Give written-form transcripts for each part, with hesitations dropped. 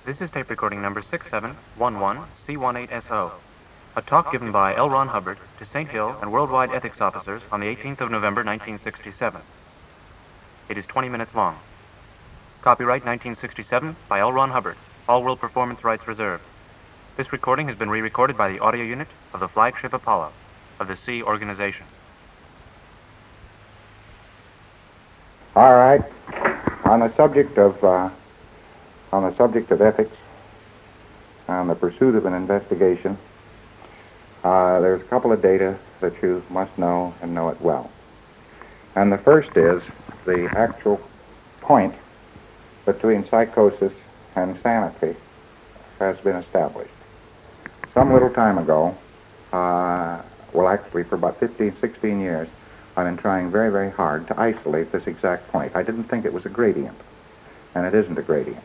This is tape recording number 6711C18SO, a talk given by L. Ron Hubbard to St. Hill and worldwide ethics officers on the 18th of November, 1967. It is 20 minutes long. Copyright 1967 by L. Ron Hubbard. All world performance rights reserved. This recording has been re-recorded by the audio unit of the flagship Apollo of the Sea Organization. All right. On the subject of ethics and the pursuit of an investigation, there's a couple of data that you must know and know it well. And the first is the actual point between psychosis and sanity has been established. Some little time ago, actually for about 15, 16 years, I've been trying very, very hard to isolate this exact point. I didn't think it was a gradient, and it isn't a gradient.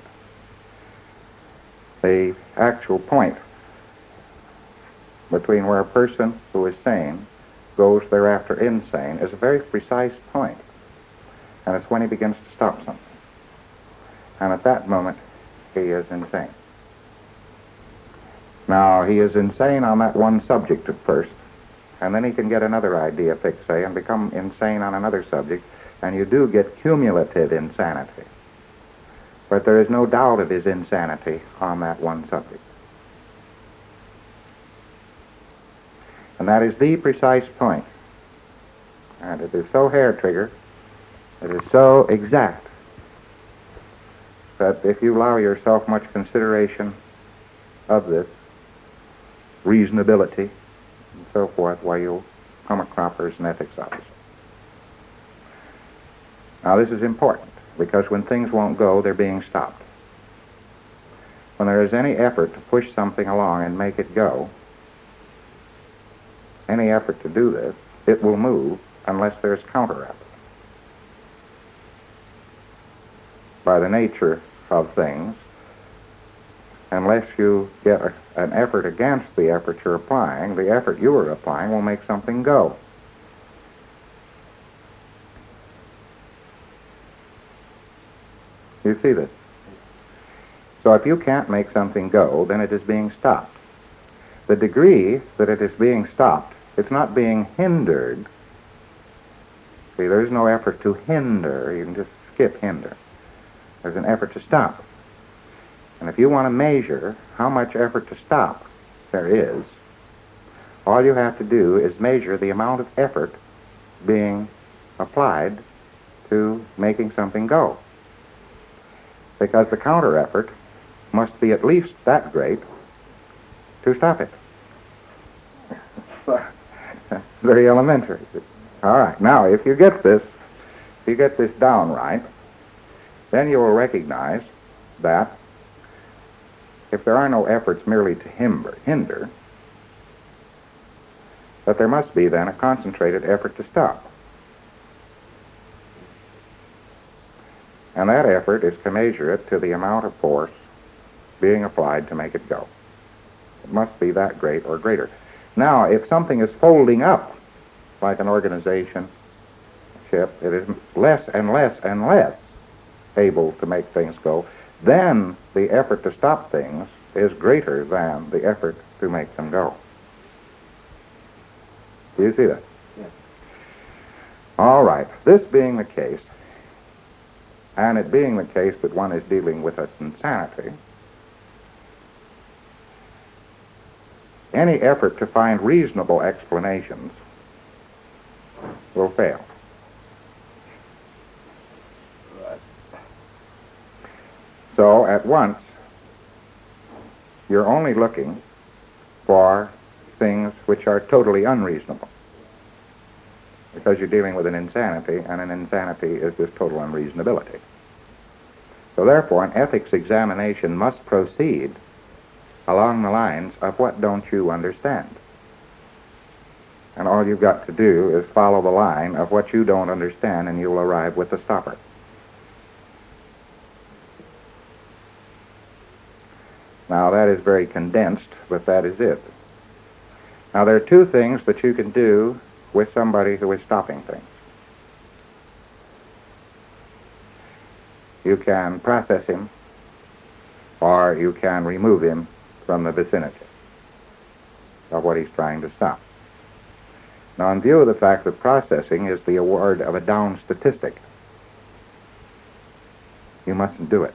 The actual point between where a person who is sane goes thereafter insane is a very precise point, and it's when he begins to stop something. And at that moment, he is insane. Now, he is insane on that one subject at first, and then he can get another idea fix, say, and become insane on another subject, and you do get cumulative insanity. But there is no doubt of his insanity on that one subject. And that is the precise point. And it is so hair-trigger, it is so exact, that if you allow yourself much consideration of this reasonability and so forth, why you'll come a cropper as an ethics officer. Now this is important, because when things won't go, they're being stopped. When there is any effort to push something along and make it go, any effort to do this, it will move unless there's counter effort. By the nature of things, unless you get an effort against the effort you're applying, the effort you are applying will make something go. You see this? So if you can't make something go, then it is being stopped. The degree that it is being stopped, it's not being hindered. See, there's no effort to hinder. You can just skip hinder. There's an effort to stop. And if you want to measure how much effort to stop there is, all you have to do is measure the amount of effort being applied to making something go. Because the counter effort must be at least that great to stop it. Very elementary. All right, now if you get this down right, then you will recognize that if there are no efforts merely to hinder, that there must be then a concentrated effort to stop. And that effort is commensurate to the amount of force being applied to make it go. It must be that great or greater. Now, if something is folding up, like an organization, ship, it is less and less and less able to make things go, then the effort to stop things is greater than the effort to make them go. Do you see that? Yes. All right. This being the case, and it being the case that one is dealing with an insanity, any effort to find reasonable explanations will fail. So at once, you're only looking for things which are totally unreasonable, because you're dealing with an insanity, and an insanity is this total unreasonability. So therefore, an ethics examination must proceed along the lines of what don't you understand. And all you've got to do is follow the line of what you don't understand, and you'll arrive with the stopper. Now, that is very condensed, but that is it. Now, there are two things that you can do with somebody who is stopping things. You can process him or you can remove him from the vicinity of what he's trying to stop. Now, in view of the fact that processing is the award of a down statistic, you mustn't do it.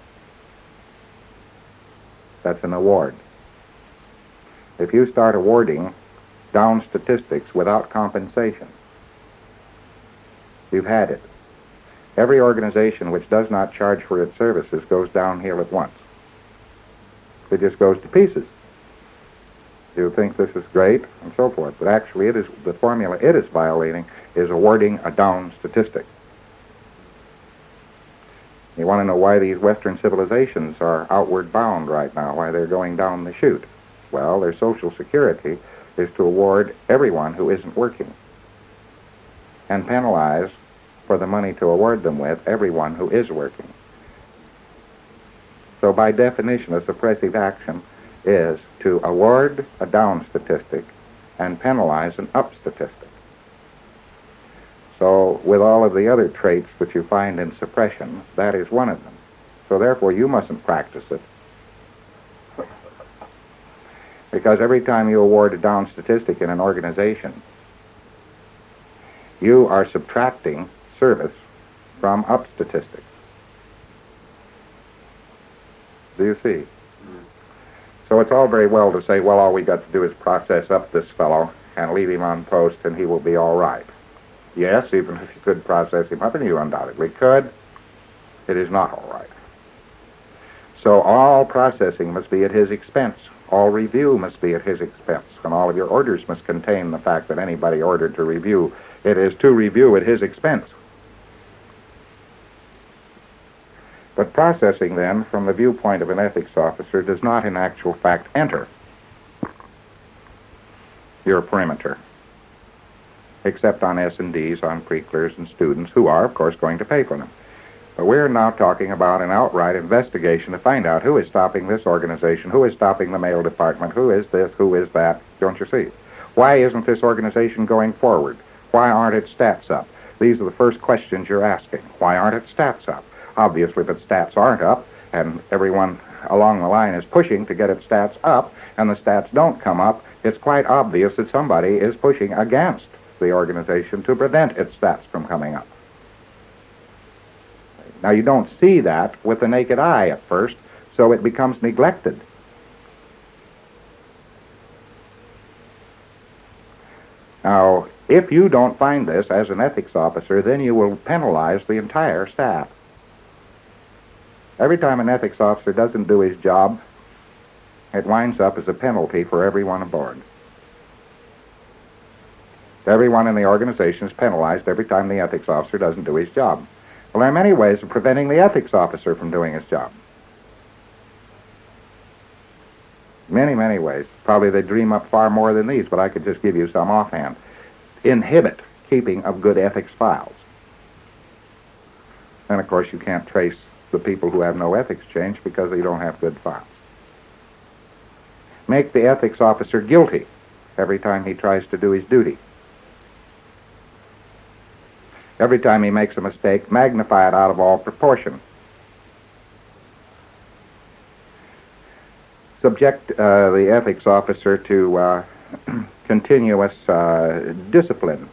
That's an award. If you start awarding down statistics without compensation, you've had it. Every organization which does not charge for its services goes downhill at once. It just goes to pieces. You think this is great and so forth, but actually it is the formula it is violating is awarding a down statistic. You want to know why these Western civilizations are outward bound right now, why they're going down the chute. Well, their social security is to award everyone who isn't working and penalize for the money to award them with everyone who is working. So by definition, a suppressive action is to award a down statistic and penalize an up statistic. So with all of the other traits that you find in suppression, that is one of them. So therefore you mustn't practice it. Because every time you award a down statistic in an organization, you are subtracting service from up statistics. Do you see? So it's all very well to say, well, all we got to do is process up this fellow and leave him on post and he will be all right. Yes, even if you could process him up, and you undoubtedly could, it is not all right. So all processing must be at his expense. All review must be at his expense. And all of your orders must contain the fact that anybody ordered to review, it is to review at his expense. But processing, then, from the viewpoint of an ethics officer, does not in actual fact enter your perimeter, except on S&Ds, on pre-clears and students, who are, of course, going to pay for them. But we're now talking about an outright investigation to find out who is stopping this organization, who is stopping the mail department, who is this, who is that, don't you see? Why isn't this organization going forward? Why aren't its stats up? These are the first questions you're asking. Why aren't its stats up? Obviously, if its stats aren't up, and everyone along the line is pushing to get its stats up, and the stats don't come up, it's quite obvious that somebody is pushing against the organization to prevent its stats from coming up. Now, you don't see that with the naked eye at first, so it becomes neglected. Now, if you don't find this as an ethics officer, then you will penalize the entire staff. Every time an ethics officer doesn't do his job, it winds up as a penalty for everyone aboard. Everyone in the organization is penalized every time the ethics officer doesn't do his job. Well, there are many ways of preventing the ethics officer from doing his job. Many, many ways. Probably they dream up far more than these, but I could just give you some offhand. Inhibit keeping of good ethics files. And, of course, you can't trace the people who have no ethics change because they don't have good files. Make the ethics officer guilty every time he tries to do his duty. Every time he makes a mistake, magnify it out of all proportion. Subject the ethics officer to continuous discipline.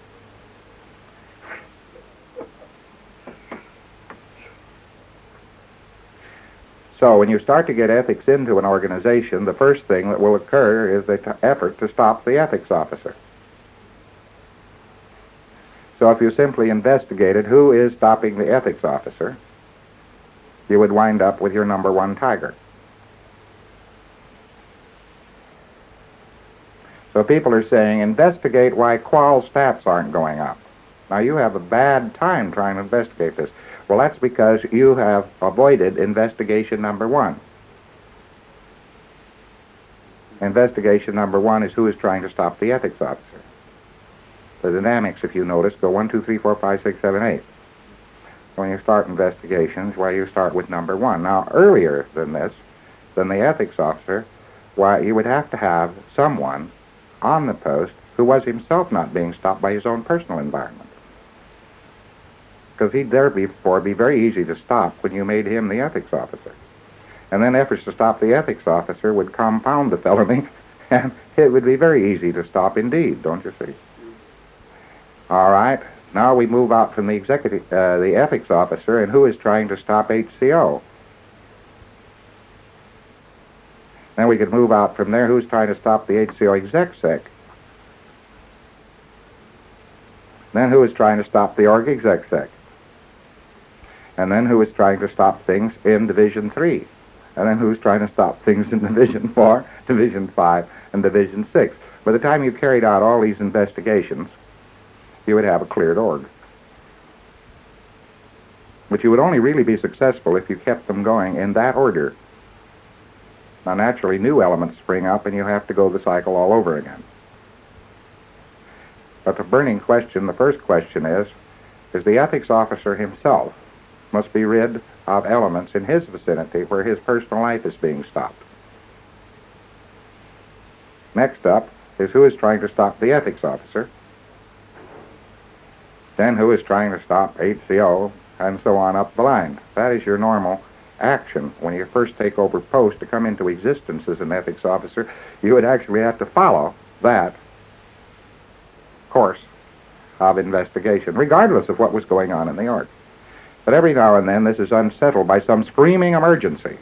So when you start to get ethics into an organization, the first thing that will occur is the effort to stop the ethics officer. So if you simply investigated who is stopping the ethics officer, you would wind up with your number one tiger. So people are saying, investigate why qual stats aren't going up. Now you have a bad time trying to investigate this. Well, that's because you have avoided investigation number one. Investigation number one is who is trying to stop the ethics officer. The dynamics, if you notice, go 1, 2, 3, 4, 5, 6, 7, 8. When you start investigations, why you start with number one. Now, earlier than this, than the ethics officer, why you would have to have someone on the post who was himself not being stopped by his own personal environment. Because he'd therefore be very easy to stop when you made him the ethics officer. And then efforts to stop the ethics officer would compound the felony, and it would be very easy to stop indeed, don't you see? All right, now we move out from the ethics officer, and who is trying to stop HCO? Then we could move out from there, who's trying to stop the HCO exec-sec? Then who is trying to stop the org exec-sec? And then who is trying to stop things in Division 3? And then who's trying to stop things in Division 4, Division 5, and Division 6? By the time you've carried out all these investigations, you would have a cleared org. But you would only really be successful if you kept them going in that order. Now, naturally, new elements spring up, and you have to go the cycle all over again. But the burning question, the first question is the ethics officer himself must be rid of elements in his vicinity where his personal life is being stopped. Next up is who is trying to stop the ethics officer, then who is trying to stop HCO, and so on up the line. That is your normal action. When you first take over post to come into existence as an ethics officer, you would actually have to follow that course of investigation, regardless of what was going on in the org. But every now and then this is unsettled by some screaming emergency.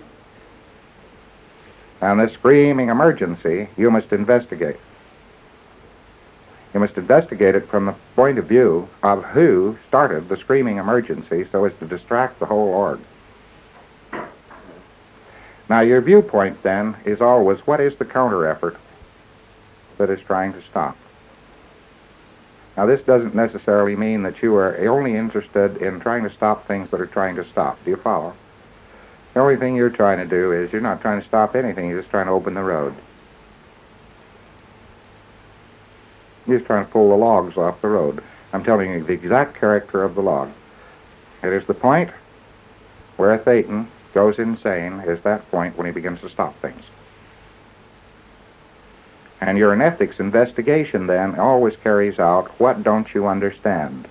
And this screaming emergency you must investigate. You must investigate it from the point of view of who started the screaming emergency so as to distract the whole org. Now, your viewpoint, then, is always, what is the counter-effort that is trying to stop? Now, this doesn't necessarily mean that you are only interested in trying to stop things that are trying to stop. Do you follow? The only thing you're trying to do is you're not trying to stop anything. You're just trying to open the road. You're just trying to pull the logs off the road. I'm telling you the exact character of the log. It is the point where a Thetan goes insane, is that point when he begins to stop things. And your ethics investigation, then, always carries out, what don't you understand?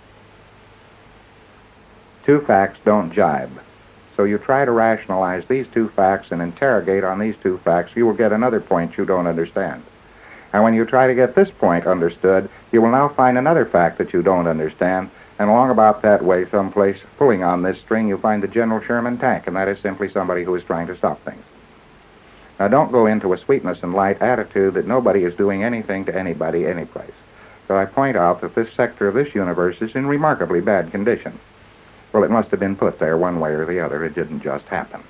Two facts don't jibe. So you try to rationalize these two facts and interrogate on these two facts, you will get another point you don't understand. And when you try to get this point understood, you will now find another fact that you don't understand, and along about that way, someplace pulling on this string, you find the General Sherman tank, and that is simply somebody who is trying to stop things. Now, don't go into a sweetness and light attitude that nobody is doing anything to anybody, anyplace. So I point out that this sector of this universe is in remarkably bad condition. Well, it must have been put there one way or the other. It didn't just happen.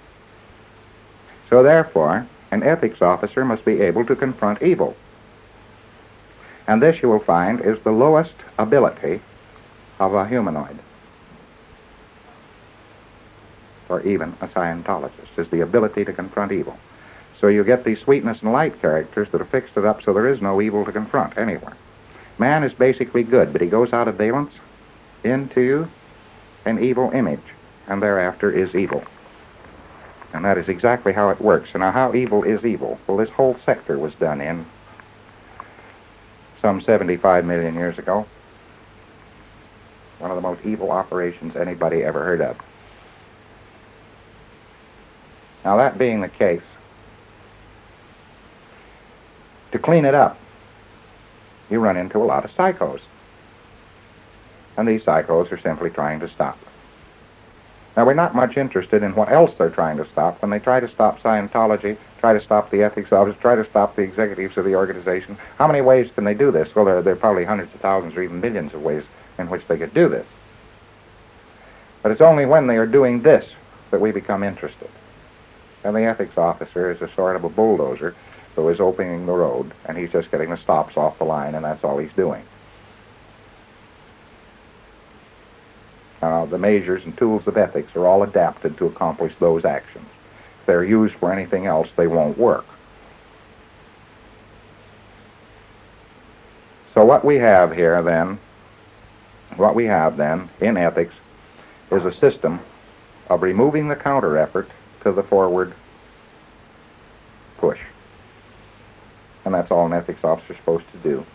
So therefore, an ethics officer must be able to confront evil. And this, you will find, is the lowest ability of a humanoid, or even a Scientologist, is the ability to confront evil. So you get these sweetness and light characters that have fixed it up so there is no evil to confront anywhere. Man is basically good, but he goes out of valence into an evil image, and thereafter is evil. And that is exactly how it works. And now, how evil is evil? Well, this whole sector was done in some 75 million years ago. One of the most evil operations anybody ever heard of. Now, that being the case, to clean it up, you run into a lot of psychos. And these psychos are simply trying to stop. Now, we're not much interested in what else they're trying to stop. When they try to stop Scientology, try to stop the ethics office, try to stop the executives of the organization, how many ways can they do this? Well, there are probably hundreds of thousands or even millions of ways in which they could do this. But it's only when they are doing this that we become interested. And the ethics officer is a sort of a bulldozer who is opening the road, and he's just getting the stops off the line, and that's all he's doing. The measures and tools of ethics are all adapted to accomplish those actions. If they're used for anything else, they won't work. So what we have then in ethics is a system of removing the counter-effort to the forward push. And that's all an ethics officer is supposed to do.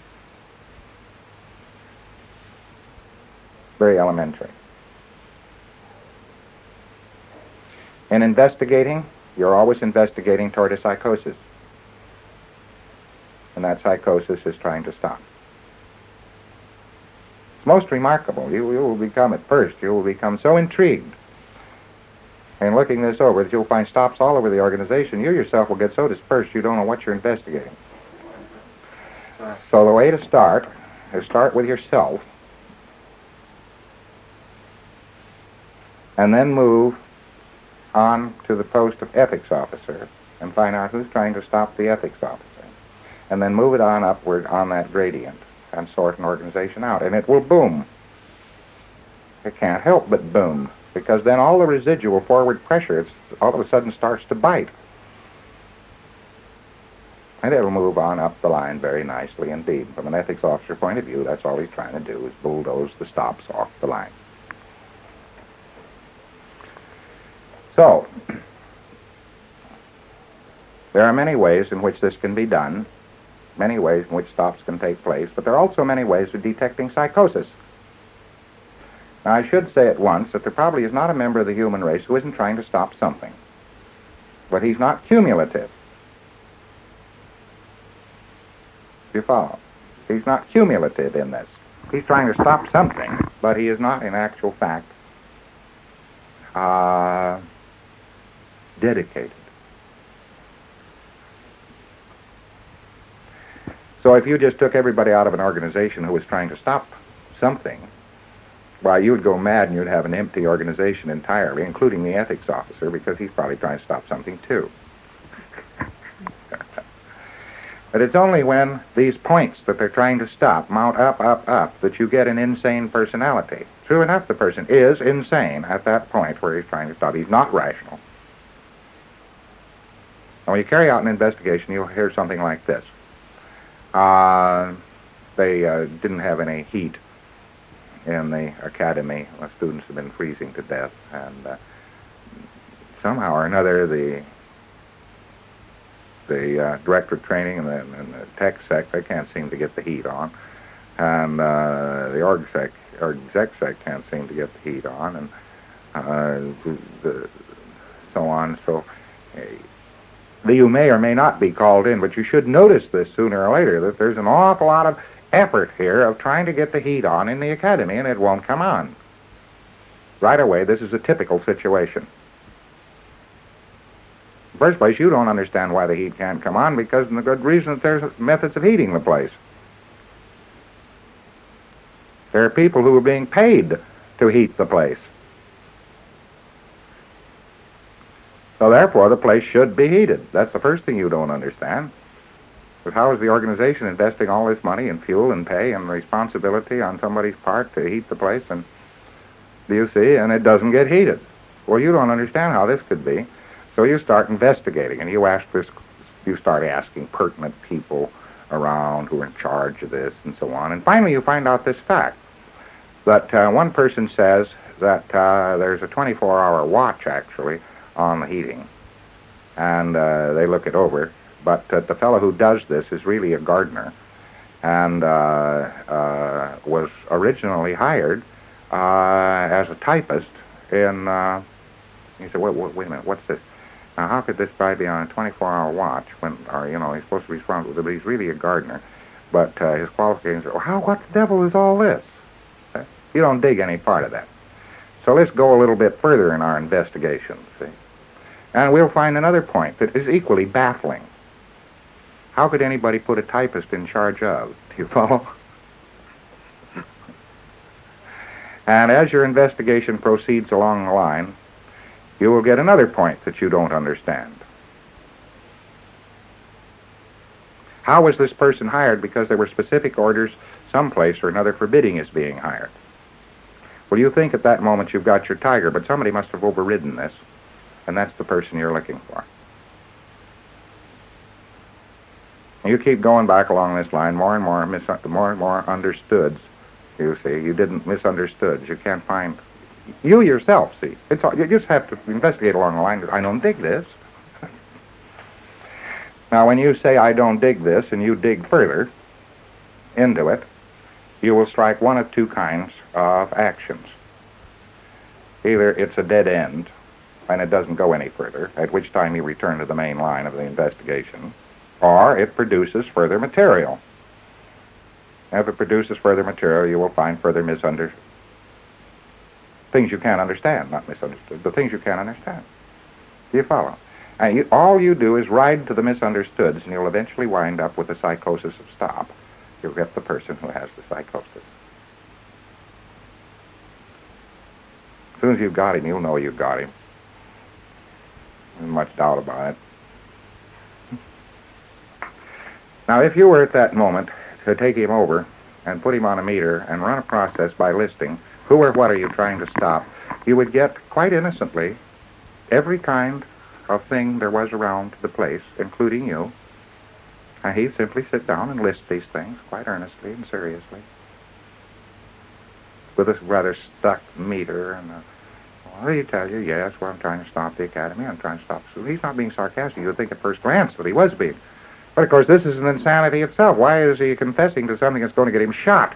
Very elementary. In investigating, you're always investigating toward a psychosis. And that psychosis is trying to stop. It's most remarkable. You will become, at first, you will become so intrigued in looking this over that you'll find stops all over the organization. You yourself will get so dispersed you don't know what you're investigating. So the way to start is start with yourself and then move on to the post of ethics officer and find out who's trying to stop the ethics officer. And then move it on upward on that gradient and sort an organization out. And it will boom. It can't help but boom, because then all the residual forward pressure all of a sudden starts to bite. And it'll move on up the line very nicely indeed. From an ethics officer point of view, that's all he's trying to do, is bulldoze the stops off the line. So, there are many ways in which this can be done, many ways in which stops can take place, but there are also many ways of detecting psychosis. Now, I should say at once that there probably is not a member of the human race who isn't trying to stop something. But he's not cumulative. You follow? He's not cumulative in this. He's trying to stop something, but he is not, in actual fact, dedicated. So if you just took everybody out of an organization who was trying to stop something, why, you'd go mad and you'd have an empty organization entirely, including the ethics officer, because he's probably trying to stop something too. But it's only when these points that they're trying to stop mount up, up, up, that you get an insane personality. True enough, the person is insane at that point where he's trying to stop. He's not rational. And when you carry out an investigation, you'll hear something like this. They didn't have any heat in the academy. The students have been freezing to death, and somehow or another the director of training and the tech sec, they can't seem to get the heat on, and the exec sec can't seem to get the heat on, and so on. So you may or may not be called in, but you should notice this sooner or later, that there's an awful lot of effort here of trying to get the heat on in the academy, and it won't come on. Right away, this is a typical situation. In the first place, you don't understand why the heat can't come on, because of the good reason that there's methods of heating the place. There are people who are being paid to heat the place. So therefore, the place should be heated. That's the first thing you don't understand. But how is the organization investing all this money and fuel and pay and responsibility on somebody's part to heat the place? And do you see? And it doesn't get heated. Well, you don't understand how this could be. So you start investigating, and you start asking pertinent people around who are in charge of this and so on. And finally, you find out this fact, that one person says that there's a 24-hour watch, actually, on the heating. And they look it over. But the fellow who does this is really a gardener, and was originally hired as a typist in... he said, wait a minute, what's this? Now, how could this guy be on a 24-hour watch when, he's supposed to be responsible, but he's really a gardener. But his qualifications are, what the devil is all this? You don't dig any part of that. So let's go a little bit further in our investigations, see? And we'll find another point that is equally baffling. How could anybody put a typist in charge of? Do you follow? And as your investigation proceeds along the line, you will get another point that you don't understand. How was this person hired? Because there were specific orders someplace or another forbidding his being hired. Well, you think at that moment you've got your tiger, but somebody must have overridden this, and that's the person you're looking for. You keep going back along this line, more and more understoods. You see, you didn't misunderstood. You can't find... You yourself, see. You just have to investigate along the line. I don't dig this. Now, when you say, I don't dig this, and you dig further into it, you will strike one of two kinds of actions. Either it's a dead end, and it doesn't go any further, at which time you return to the main line of the investigation, or it produces further material. If it produces further material, you will find further things you can't understand, not misunderstood, the things you can't understand. Do you follow? And all you do is ride to the misunderstoods, and you'll eventually wind up with the psychosis of stop. You'll get the person who has the psychosis. As soon as you've got him, you'll know you've got him. There's much doubt about it. Now, if you were at that moment to take him over and put him on a meter and run a process by listing who or what are you trying to stop, you would get, quite innocently, every kind of thing there was around the place, including you. And he'd simply sit down and list these things quite earnestly and seriously, with a rather stuck meter and well, he'd tell you, yes, well, I'm trying to stop the academy, I'm trying to stop. So he's not being sarcastic. You would think at first glance that he was being. But, of course, this is an insanity itself. Why is he confessing to something that's going to get him shot?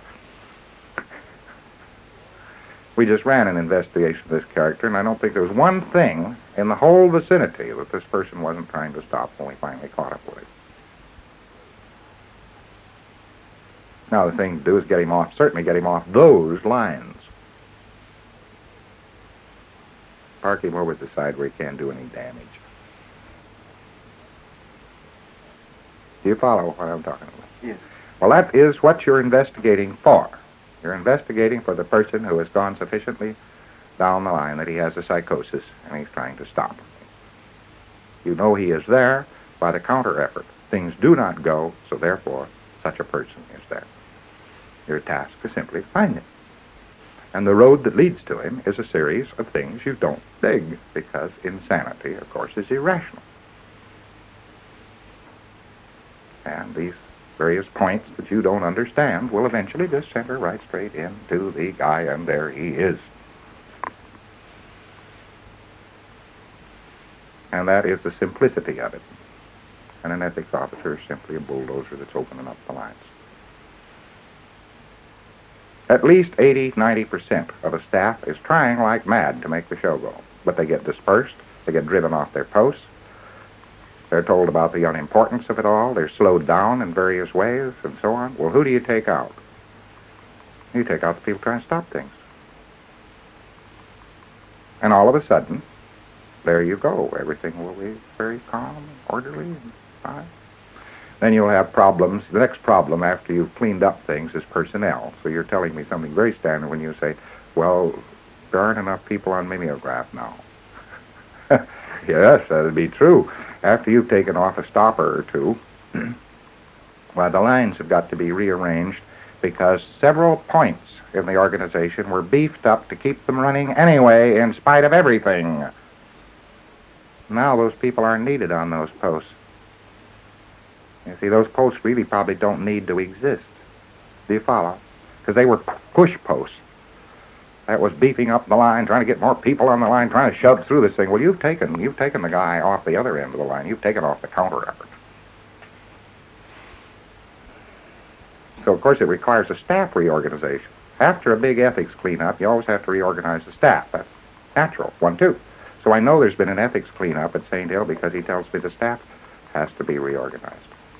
We just ran an investigation of this character, and I don't think there was one thing in the whole vicinity that this person wasn't trying to stop when we finally caught up with him. Now, the thing to do is get him off, certainly get him off those lines. Park him over to the side where he can't do any damage. Do you follow what I'm talking about? Yes. Well, that is what you're investigating for. You're investigating for the person who has gone sufficiently down the line that he has a psychosis and he's trying to stop. You know he is there by the counter effort. Things do not go, so therefore such a person is there. Your task is simply to find him. And the road that leads to him is a series of things you don't dig, because insanity, of course, is irrational. And these various points that you don't understand will eventually just center right straight into the guy, and there he is. And that is the simplicity of it. And an ethics officer is simply a bulldozer that's opening up the lines. At least 80-90% of a staff is trying like mad to make the show go. But they get dispersed, they get driven off their posts, they're told about the unimportance of it all, they're slowed down in various ways, and so on. Well, who do you take out? You take out the people trying to stop things. And all of a sudden, there you go. Everything will be very calm and orderly and fine. Then you'll have problems. The next problem after you've cleaned up things is personnel. So you're telling me something very standard when you say, well, there aren't enough people on mimeograph now. Yes, that'd be true. After you've taken off a stopper or two, well, the lines have got to be rearranged because several points in the organization were beefed up to keep them running anyway in spite of everything. Now those people aren't needed on those posts. You see, those posts really probably don't need to exist. Do you follow? Because they were push posts. That was beefing up the line, trying to get more people on the line, trying to shove through this thing. Well, you've taken the guy off the other end of the line. You've taken off the counter effort. So, of course, it requires a staff reorganization. After a big ethics cleanup, you always have to reorganize the staff. That's natural. 1, 2. So I know there's been an ethics cleanup at St. Hill because he tells me the staff has to be reorganized.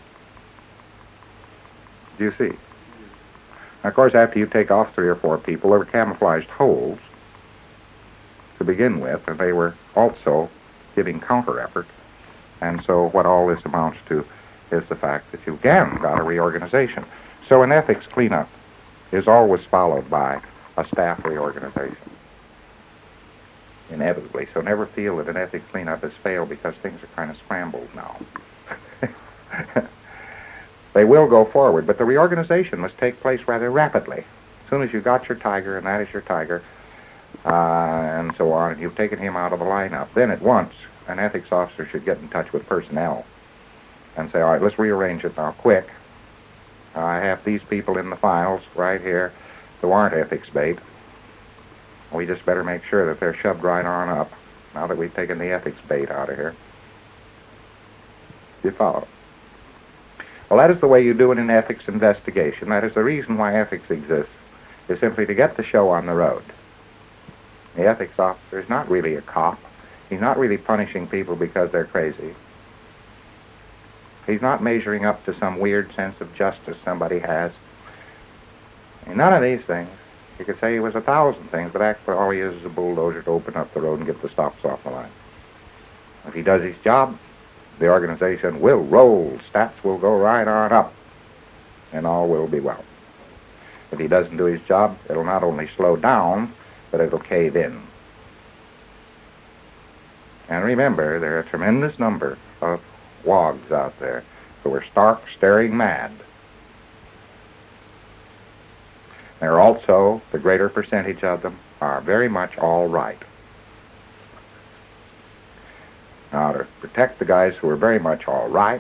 Do you see? Now, of course, after you take off 3 or 4 people, there were camouflaged holes to begin with, and they were also giving counter effort. And so what all this amounts to is the fact that you again got a reorganization. So an ethics cleanup is always followed by a staff reorganization. Inevitably. So never feel that an ethics cleanup has failed because things are kind of scrambled now. They will go forward, but the reorganization must take place rather rapidly. As soon as you got your tiger, and that is your tiger, and so on, and you've taken him out of the lineup, then at once an ethics officer should get in touch with personnel and say, all right, let's rearrange it now, quick. I have these people in the files right here who aren't ethics bait. We just better make sure that they're shoved right on up now that we've taken the ethics bait out of here. Do you follow? Well, that is the way you do it in ethics investigation. That is the reason why ethics exists, is simply to get the show on the road. The ethics officer is not really a cop. He's not really punishing people because they're crazy. He's not measuring up to some weird sense of justice somebody has. And none of these things. You could say he was 1,000 things, but actually all he is a bulldozer to open up the road and get the stops off the line. If he does his job, the organization will roll. Stats will go right on up, and all will be well. If he doesn't do his job, it'll not only slow down, but it'll cave in. And remember, there are a tremendous number of wogs out there who are stark, staring mad. There are also, the greater percentage of them are very much all right. Now, to protect the guys who are very much all right,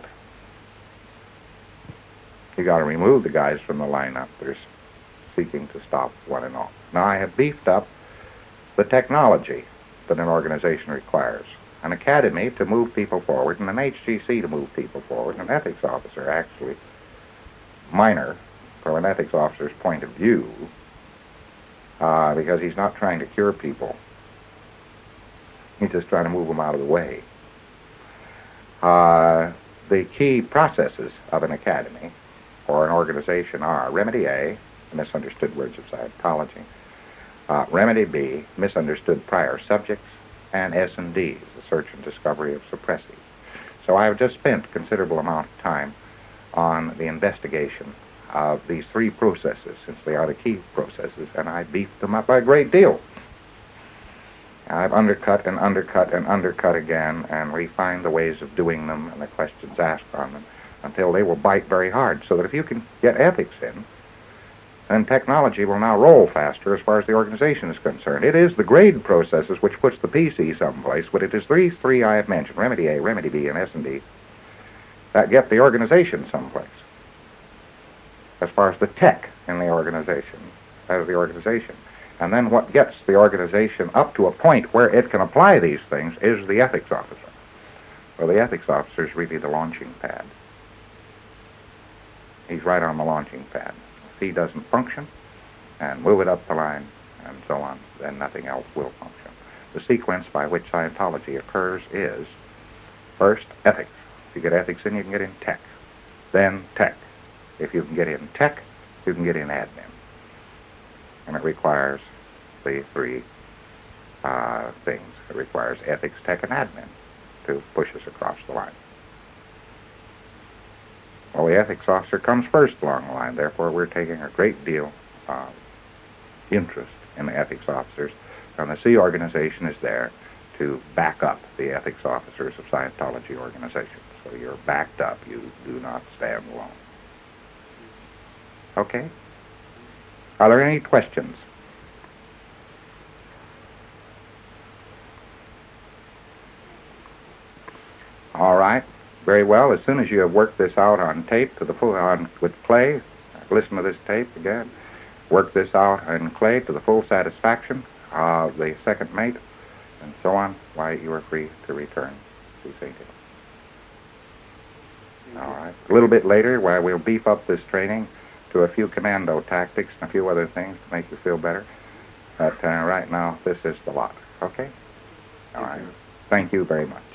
you got to remove the guys from the lineup that are seeking to stop one and all. Now, I have beefed up the technology that an organization requires. An academy to move people forward, and an HGC to move people forward, and an ethics officer, actually minor from an ethics officer's point of view, because he's not trying to cure people. He's just trying to move them out of the way. The key processes of an academy or an organization are Remedy A, misunderstood words of Scientology, Remedy B, misunderstood prior subjects, and S&D, the search and discovery of suppressives. So I have just spent a considerable amount of time on the investigation of these three processes, since they are the key processes, and I beefed them up a great deal. I've undercut and undercut and undercut again and refined the ways of doing them and the questions asked on them until they will bite very hard, so that if you can get ethics in, then technology will now roll faster as far as the organization is concerned. It is the grade processes which puts the PC someplace, but it is these three I have mentioned, Remedy A, Remedy B, and S&D, that get the organization someplace. As far as the tech in the organization, as the organization. And then what gets the organization up to a point where it can apply these things is the ethics officer. Well, the ethics officer is really the launching pad. He's right on the launching pad. If he doesn't function and move it up the line and so on, then nothing else will function. The sequence by which Scientology occurs is, first, ethics. If you get ethics in, you can get in tech. Then tech. If you can get in tech, you can get in admin. And it requires the three things. It requires ethics, tech, and admin to push us across the line. Well, the ethics officer comes first along the line. Therefore, we're taking a great deal of interest in the ethics officers. And the C organization is there to back up the ethics officers of Scientology organizations. So you're backed up. You do not stand alone. Okay? Are there any questions? All right. Very well. As soon as you have worked this out on tape to the full, with Clay, listen to this tape again. Work this out in Clay to the full satisfaction of the second mate, and so on. Why, you are free to return to St. Hill. All right. A little bit later, where we'll beef up this training to a few commando tactics and a few other things to make you feel better. But right now, this is the lot. Okay? All right. Thank you very much.